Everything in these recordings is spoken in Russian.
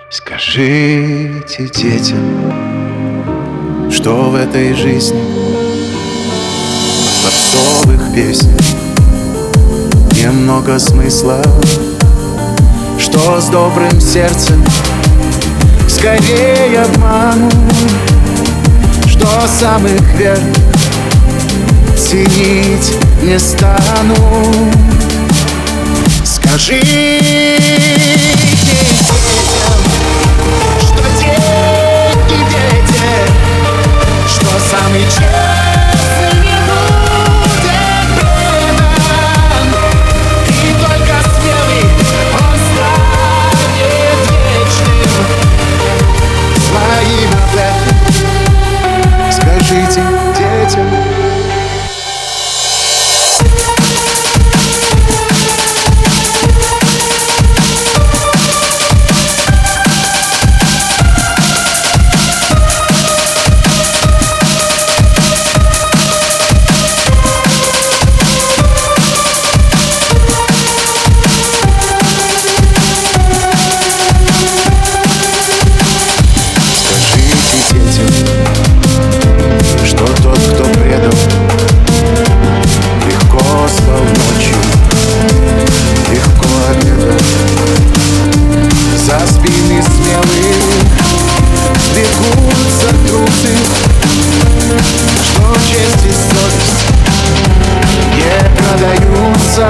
Скажите детям, что в этой жизни в попсовых песнях немного смысла, что с добрым сердцем скорее обману, что самых верх ценить не стану. Скажите детям, что деньги в беде, что самый честный не будет предан, и только смелый он станет вечным. Своим об этом скажите детям. Что тот, кто предал, легко спал ночью, легко обедал. За спины смелых бегутся трусы, что честь и совесть не продаются.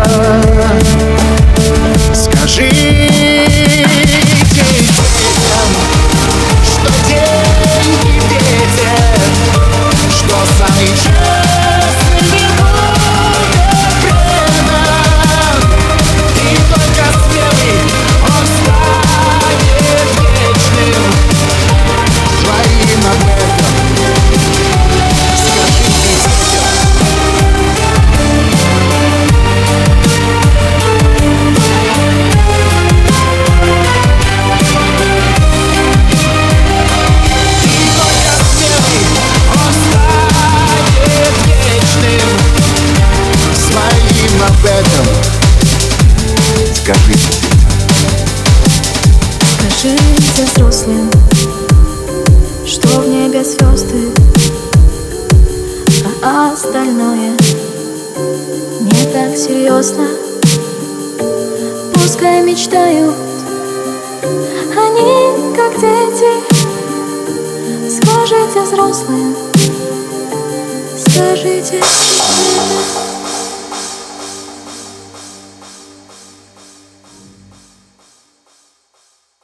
Скажите детям, что деньги в беде, что самый честный не будет предан, и только смелый он станет вечным. Своим об этом скажите детям. Об этом скажите. Скажите взрослым, что в небе звезды, а остальное не так серьезно. Пускай мечтают они, как дети. Скажите взрослым, скажите это.